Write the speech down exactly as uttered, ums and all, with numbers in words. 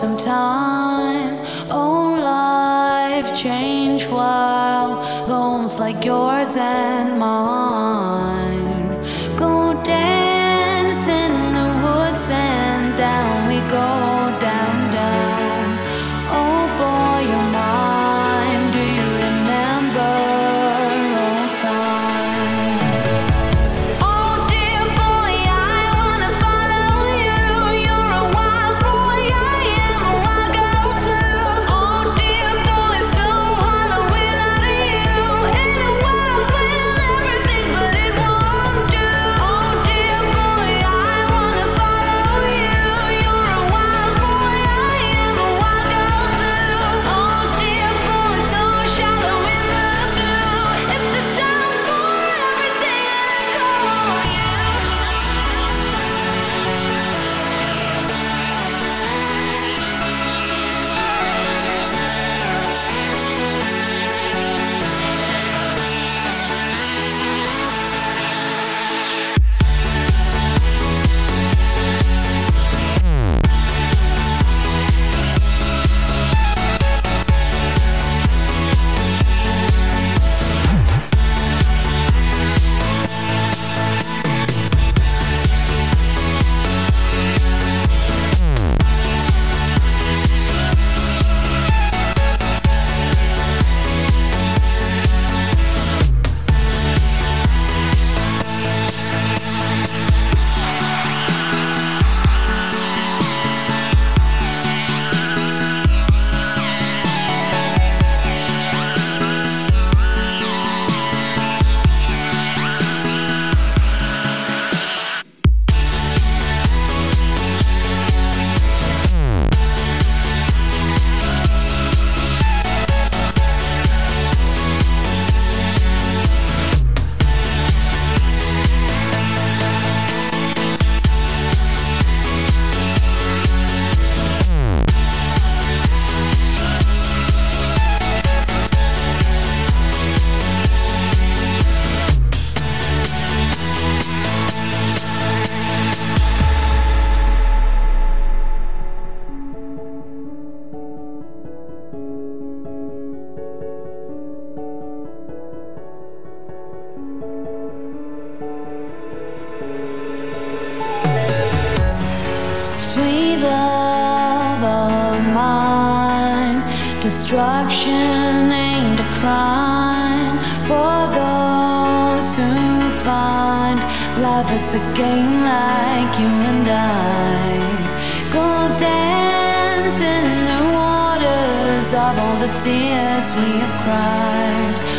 some time. Oh, life change while bones like yours and mine go dancing in the woods, and down we go, down, down. Oh boy, you're mine. Do you remember old times? Oh dear boy, I wanna follow you. You're a wild boy, I am a wild girl too. Oh dear boy, so hollow without you. In a world with everything, but it won't do. Oh dear boy, I wanna follow you. You're a wild boy, I am a wild girl too. Oh dear boy, so shallow in the blue. It's a time for everything, and I call you. Sweet love of mine, destruction ain't a crime for those who find life is a game like you and I. Go dancing in the waters of all the tears we have cried.